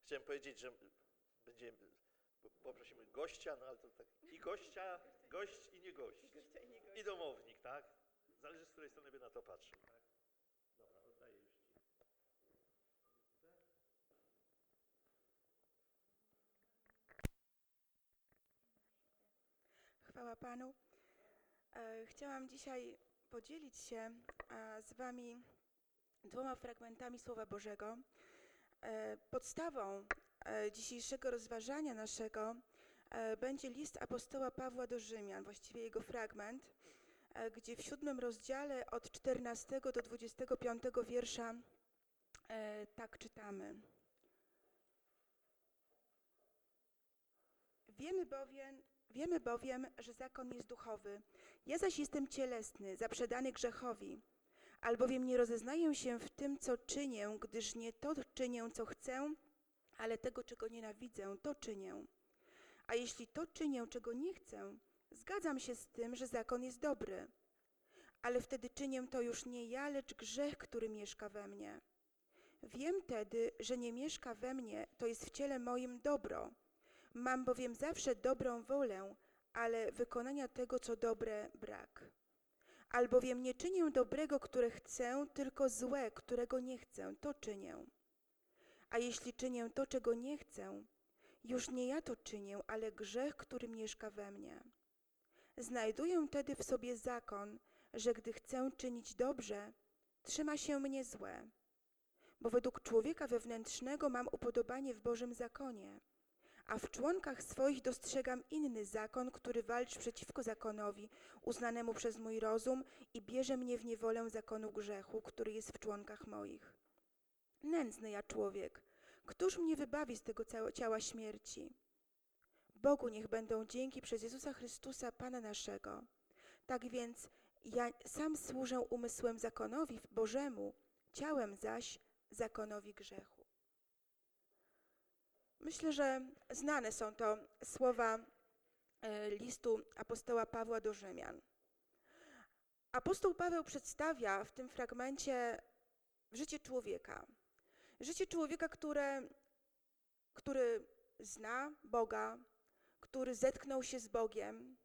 Chciałem powiedzieć, że poprosimy gościa, no ale to tak i gościa, gość i nie gość. I domownik, tak? Zależy, z której strony by na to patrzył, tak? Dobra, oddaję już Ci. Chwała Panu. Chciałam dzisiaj podzielić się z Wami 2 fragmentami Słowa Bożego. Podstawą dzisiejszego rozważania naszego będzie list apostoła Pawła do Rzymian, właściwie jego fragment, gdzie w 7 rozdziale od 14 do 25 wiersza tak czytamy. Wiemy bowiem, że zakon jest duchowy, ja zaś jestem cielesny, zaprzedany grzechowi. Albowiem nie rozeznaję się w tym, co czynię, gdyż nie to czynię, co chcę, ale tego, czego nienawidzę, to czynię. A jeśli to czynię, czego nie chcę, zgadzam się z tym, że zakon jest dobry. Ale wtedy czynię to już nie ja, lecz grzech, który mieszka we mnie. Wiem tedy, że nie mieszka we mnie, to jest w ciele moim dobro. Mam bowiem zawsze dobrą wolę, ale wykonania tego, co dobre, brak. Albowiem nie czynię dobrego, które chcę, tylko złe, którego nie chcę, to czynię. A jeśli czynię to, czego nie chcę, już nie ja to czynię, ale grzech, który mieszka we mnie. Znajduję tedy w sobie zakon, że gdy chcę czynić dobrze, trzyma się mnie złe. Bo według człowieka wewnętrznego mam upodobanie w Bożym zakonie, a w członkach swoich dostrzegam inny zakon, który walczy przeciwko zakonowi, uznanemu przez mój rozum i bierze mnie w niewolę zakonu grzechu, który jest w członkach moich. Nędzny ja człowiek, któż mnie wybawi z tego ciała śmierci? Bogu niech będą dzięki przez Jezusa Chrystusa, Pana naszego. Tak więc ja sam służę umysłem zakonowi Bożemu, ciałem zaś zakonowi grzechu. Myślę, że znane są to słowa listu apostoła Pawła do Rzymian. Apostoł Paweł przedstawia w tym fragmencie życie człowieka. Życie człowieka, który zna Boga, który zetknął się z Bogiem.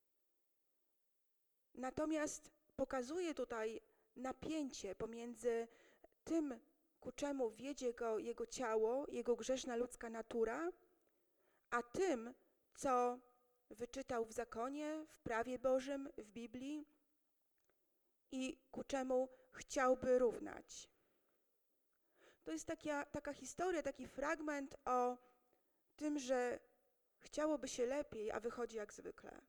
Natomiast pokazuje tutaj napięcie pomiędzy tym, ku czemu wiedzie go jego ciało, jego grzeszna ludzka natura, a tym, co wyczytał w zakonie, w prawie Bożym, w Biblii i ku czemu chciałby równać. To jest taka historia, taki fragment o tym, że chciałoby się lepiej, a wychodzi jak zwykle.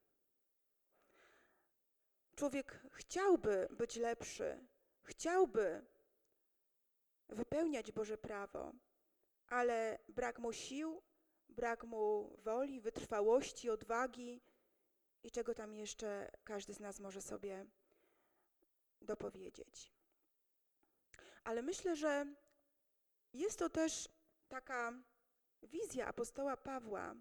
Człowiek chciałby być lepszy, chciałby wypełniać Boże prawo, ale brak mu sił, brak mu woli, wytrwałości, odwagi i czego tam jeszcze każdy z nas może sobie dopowiedzieć. Ale myślę, że jest to też taka wizja apostoła Pawła,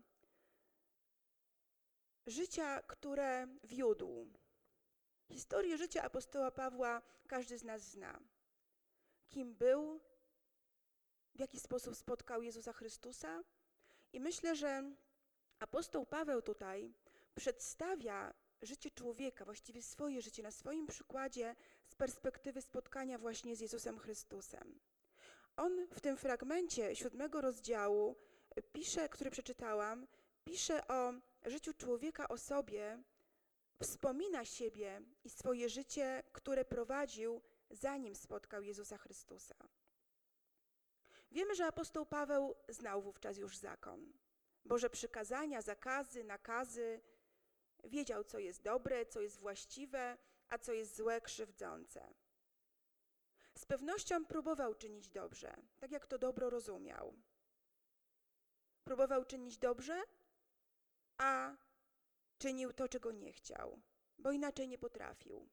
życia, które wiódł. Historię życia apostoła Pawła każdy z nas zna. Kim był, w jaki sposób spotkał Jezusa Chrystusa. I myślę, że apostoł Paweł tutaj przedstawia życie człowieka, właściwie swoje życie na swoim przykładzie z perspektywy spotkania właśnie z Jezusem Chrystusem. On w tym fragmencie 7 rozdziału pisze, który przeczytałam, pisze o życiu człowieka, o sobie, wspomina siebie i swoje życie, które prowadził, zanim spotkał Jezusa Chrystusa. Wiemy, że apostoł Paweł znał wówczas już zakon. Boże przykazania, zakazy, nakazy. Wiedział, co jest dobre, co jest właściwe, a co jest złe, krzywdzące. Z pewnością próbował czynić dobrze, tak jak to dobro rozumiał. Próbował czynić dobrze, a czynił to, czego nie chciał, bo inaczej nie potrafił.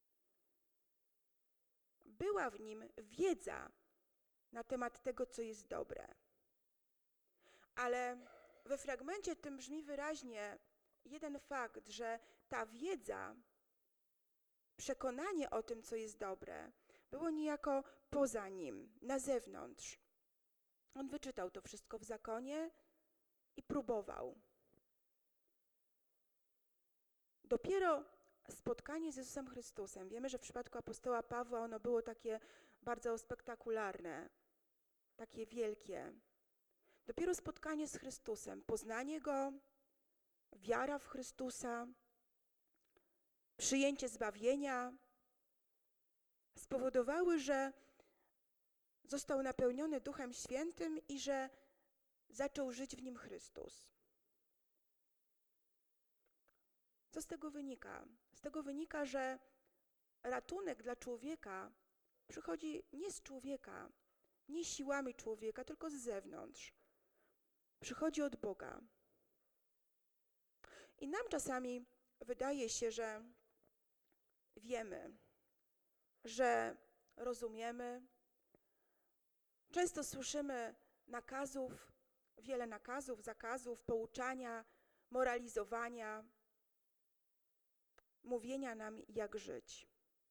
Była w nim wiedza na temat tego, co jest dobre. Ale we fragmencie tym brzmi wyraźnie jeden fakt, że ta wiedza, przekonanie o tym, co jest dobre, było niejako poza nim, na zewnątrz. On wyczytał to wszystko w zakonie i próbował. Dopiero spotkanie z Jezusem Chrystusem, wiemy, że w przypadku apostoła Pawła ono było takie bardzo spektakularne, takie wielkie. Dopiero spotkanie z Chrystusem, poznanie Go, wiara w Chrystusa, przyjęcie zbawienia spowodowały, że został napełniony Duchem Świętym i że zaczął żyć w nim Chrystus. Co z tego wynika? Z tego wynika, że ratunek dla człowieka przychodzi nie z człowieka, nie siłami człowieka, tylko z zewnątrz. Przychodzi od Boga. I nam czasami wydaje się, że wiemy, że rozumiemy. Często słyszymy wiele nakazów, zakazów, pouczania, moralizowania, mówienia nam, jak żyć.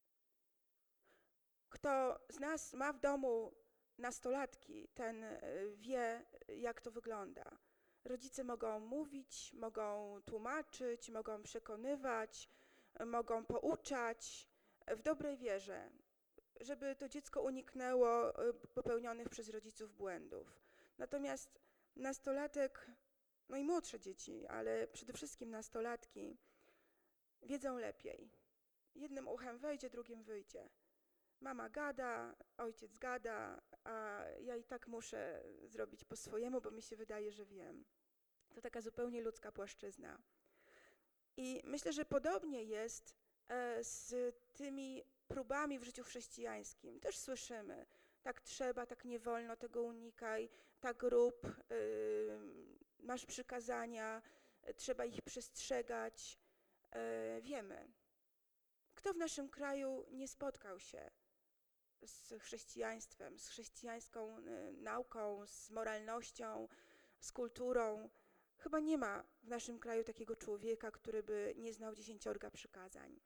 Kto z nas ma w domu nastolatki, ten wie, jak to wygląda. Rodzice mogą mówić, mogą tłumaczyć, mogą przekonywać, mogą pouczać w dobrej wierze, żeby to dziecko uniknęło popełnionych przez rodziców błędów. Natomiast nastolatek, no i młodsze dzieci, ale przede wszystkim nastolatki, wiedzą lepiej. Jednym uchem wejdzie, drugim wyjdzie. Mama gada, ojciec gada, a ja i tak muszę zrobić po swojemu, bo mi się wydaje, że wiem. To taka zupełnie ludzka płaszczyzna. I myślę, że podobnie jest z tymi próbami w życiu chrześcijańskim. Też słyszymy, tak trzeba, tak nie wolno, tego unikaj, tak rób, masz przykazania, trzeba ich przestrzegać. Wiemy. Kto w naszym kraju nie spotkał się z chrześcijaństwem, z chrześcijańską nauką, z moralnością, z kulturą? Chyba nie ma w naszym kraju takiego człowieka, który by nie znał 10 przykazań.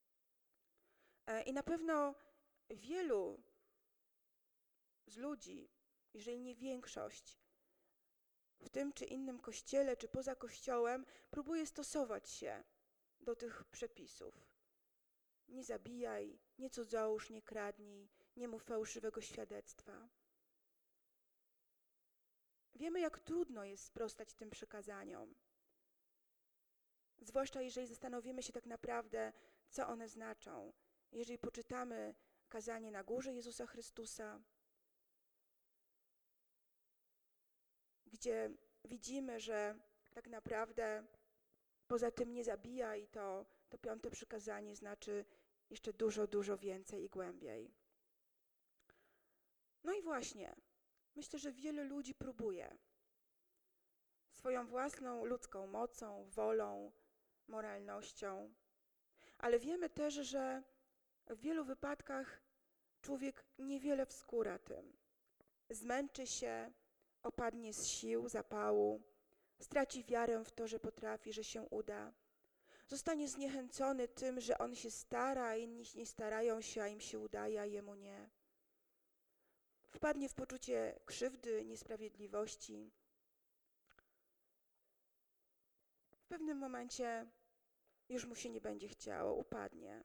I na pewno wielu z ludzi, jeżeli nie większość, w tym czy innym kościele, czy poza kościołem, próbuje stosować się do tych przepisów. Nie zabijaj, nie cudzołóż, nie kradnij, nie mów fałszywego świadectwa. Wiemy, jak trudno jest sprostać tym przykazaniom. Zwłaszcza jeżeli zastanowimy się tak naprawdę, co one znaczą. Jeżeli poczytamy kazanie na górze Jezusa Chrystusa, gdzie widzimy, że tak naprawdę poza tym nie zabijaj, to 5. przykazanie znaczy jeszcze dużo, dużo więcej i głębiej. No i właśnie, myślę, że wiele ludzi próbuje swoją własną ludzką mocą, wolą, moralnością, ale wiemy też, że w wielu wypadkach człowiek niewiele wskóra tym. Zmęczy się, opadnie z sił, zapału, straci wiarę w to, że potrafi, że się uda. Zostanie zniechęcony tym, że on się stara, a inni nie starają się, a im się udaje, a jemu nie. Wpadnie w poczucie krzywdy, niesprawiedliwości. W pewnym momencie już mu się nie będzie chciało, upadnie.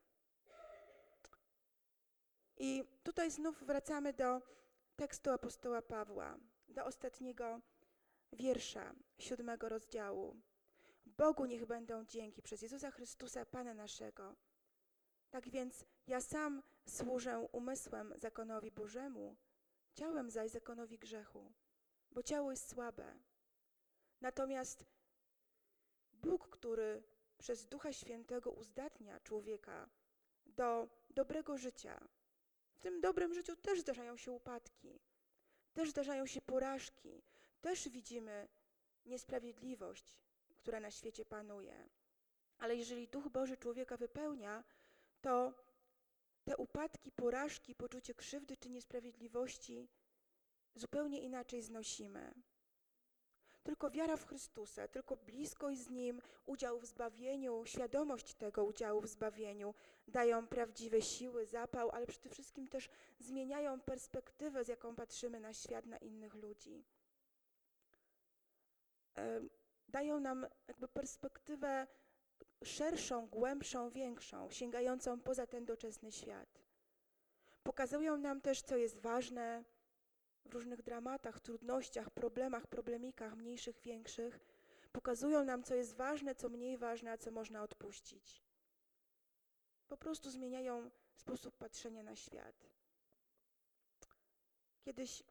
I tutaj znów wracamy do tekstu apostoła Pawła, do ostatniego wiersza 7 rozdziału. Bogu niech będą dzięki przez Jezusa Chrystusa, Pana naszego. Tak więc ja sam służę umysłem zakonowi Bożemu, ciałem zaś zakonowi grzechu, bo ciało jest słabe. Natomiast Bóg, który przez Ducha Świętego uzdatnia człowieka do dobrego życia, w tym dobrym życiu też zdarzają się upadki, też zdarzają się porażki, też widzimy niesprawiedliwość, która na świecie panuje. Ale jeżeli Duch Boży człowieka wypełnia, to te upadki, porażki, poczucie krzywdy czy niesprawiedliwości zupełnie inaczej znosimy. Tylko wiara w Chrystusa, tylko bliskość z Nim, udział w zbawieniu, świadomość tego udziału w zbawieniu dają prawdziwe siły, zapał, ale przede wszystkim też zmieniają perspektywę, z jaką patrzymy na świat, na innych ludzi. Dają nam jakby perspektywę szerszą, głębszą, większą, sięgającą poza ten doczesny świat. Pokazują nam też, co jest ważne w różnych dramatach, trudnościach, problemach, problemikach, mniejszych, większych. Pokazują nam, co jest ważne, co mniej ważne, a co można odpuścić. Po prostu zmieniają sposób patrzenia na świat. Kiedyś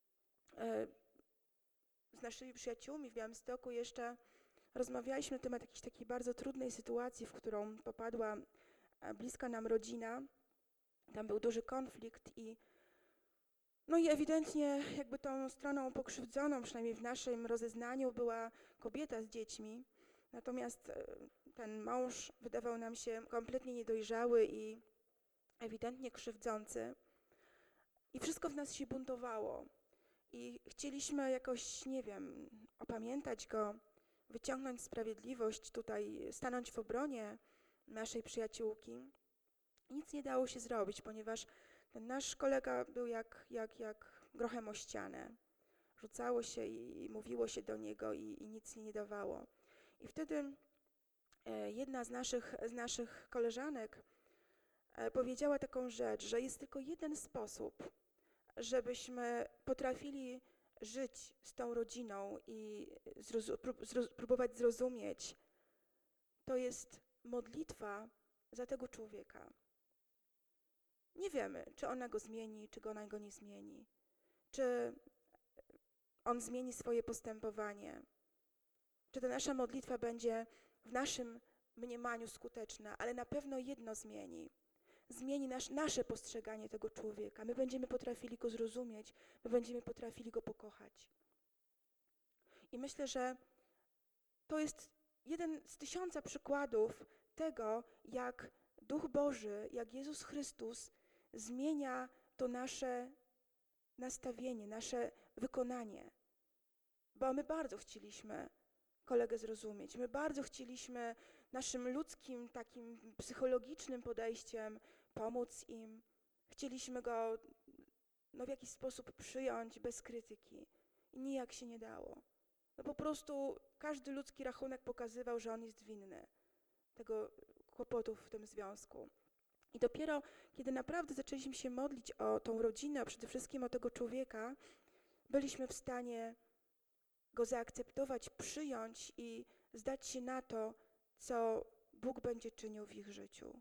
z naszymi przyjaciółmi w Białymstoku jeszcze rozmawialiśmy na temat jakiejś takiej bardzo trudnej sytuacji, w którą popadła bliska nam rodzina. Tam był duży konflikt i ewidentnie jakby tą stroną pokrzywdzoną, przynajmniej w naszym rozeznaniu, była kobieta z dziećmi. Natomiast ten mąż wydawał nam się kompletnie niedojrzały i ewidentnie krzywdzący. I wszystko w nas się buntowało. I chcieliśmy jakoś, nie wiem, opamiętać go, wyciągnąć sprawiedliwość, tutaj stanąć w obronie naszej przyjaciółki. Nic nie dało się zrobić, ponieważ ten nasz kolega był jak grochem o ścianę. Rzucało się i mówiło się do niego i nic nie dawało. I wtedy jedna z naszych koleżanek powiedziała taką rzecz, że jest tylko jeden sposób, żebyśmy potrafili żyć z tą rodziną i próbować zrozumieć. To jest modlitwa za tego człowieka. Nie wiemy, czy ona go zmieni, czy ona go nie zmieni, czy on zmieni swoje postępowanie, czy ta nasza modlitwa będzie w naszym mniemaniu skuteczna, ale na pewno jedno zmieni. Zmieni nasze postrzeganie tego człowieka. My będziemy potrafili go zrozumieć, my będziemy potrafili go pokochać. I myślę, że to jest jeden z 1000 przykładów tego, jak Duch Boży, jak Jezus Chrystus zmienia to nasze nastawienie, nasze wykonanie. Bo my bardzo chcieliśmy kolegę zrozumieć, my bardzo chcieliśmy naszym ludzkim, takim psychologicznym podejściem pomóc im. Chcieliśmy go w jakiś sposób przyjąć bez krytyki. I nijak się nie dało. Po prostu każdy ludzki rachunek pokazywał, że on jest winny tego kłopotów w tym związku. I dopiero, kiedy naprawdę zaczęliśmy się modlić o tą rodzinę, a przede wszystkim o tego człowieka, byliśmy w stanie go zaakceptować, przyjąć i zdać się na to, co Bóg będzie czynił w ich życiu.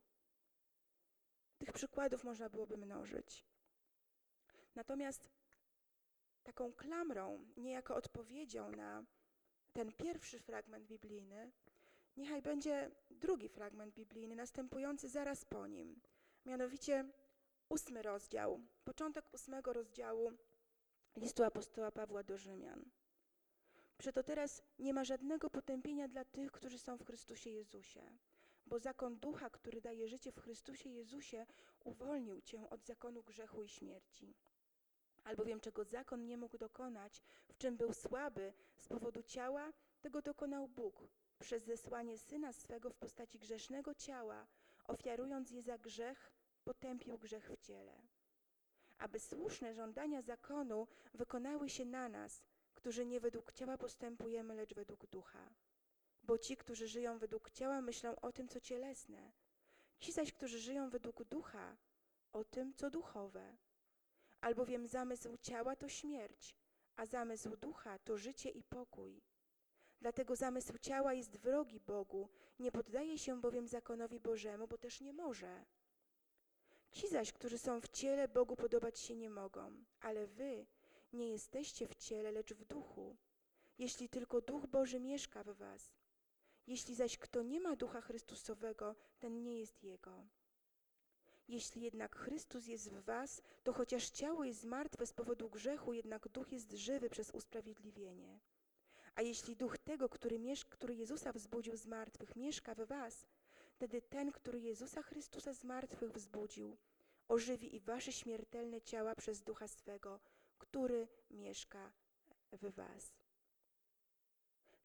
Tych przykładów można byłoby mnożyć. Natomiast taką klamrą, niejako odpowiedzią na ten pierwszy fragment biblijny, niechaj będzie drugi fragment biblijny, następujący zaraz po nim. Mianowicie 8 rozdział, początek 8 rozdziału listu apostoła Pawła do Rzymian. Przeto teraz nie ma żadnego potępienia dla tych, którzy są w Chrystusie Jezusie, bo zakon ducha, który daje życie w Chrystusie Jezusie, uwolnił cię od zakonu grzechu i śmierci. Albowiem czego zakon nie mógł dokonać, w czym był słaby z powodu ciała, tego dokonał Bóg, przez zesłanie Syna swego w postaci grzesznego ciała, ofiarując je za grzech, potępił grzech w ciele. Aby słuszne żądania zakonu wykonały się na nas, którzy nie według ciała postępujemy, lecz według ducha. Bo ci, którzy żyją według ciała, myślą o tym, co cielesne. Ci zaś, którzy żyją według ducha, o tym, co duchowe. Albowiem zamysł ciała to śmierć, a zamysł ducha to życie i pokój. Dlatego zamysł ciała jest wrogi Bogu, nie poddaje się bowiem zakonowi Bożemu, bo też nie może. Ci zaś, którzy są w ciele, Bogu podobać się nie mogą, ale wy nie jesteście w ciele, lecz w duchu, jeśli tylko Duch Boży mieszka w was. Jeśli zaś kto nie ma Ducha Chrystusowego, ten nie jest Jego. Jeśli jednak Chrystus jest w was, to chociaż ciało jest martwe z powodu grzechu, jednak Duch jest żywy przez usprawiedliwienie. A jeśli Duch tego, który Jezusa wzbudził z martwych, mieszka w was, wtedy ten, który Jezusa Chrystusa z martwych wzbudził, ożywi i wasze śmiertelne ciała przez Ducha swego, który mieszka w was.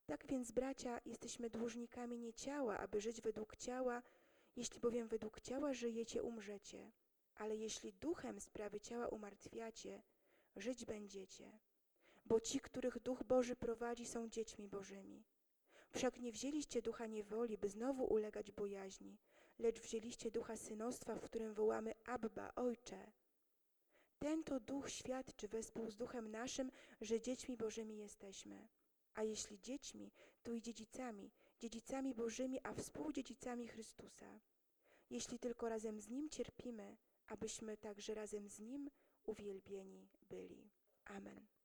Tak więc, bracia, jesteśmy dłużnikami nie ciała, aby żyć według ciała. Jeśli bowiem według ciała żyjecie, umrzecie. Ale jeśli duchem sprawy ciała umartwiacie, żyć będziecie. Bo ci, których Duch Boży prowadzi, są dziećmi Bożymi. Wszak nie wzięliście ducha niewoli, by znowu ulegać bojaźni, lecz wzięliście ducha synostwa, w którym wołamy Abba, Ojcze. Ten to duch świadczy wespół z duchem naszym, że dziećmi Bożymi jesteśmy. A jeśli dziećmi, to i dziedzicami, dziedzicami Bożymi, a współdziedzicami Chrystusa. Jeśli tylko razem z Nim cierpimy, abyśmy także razem z Nim uwielbieni byli. Amen.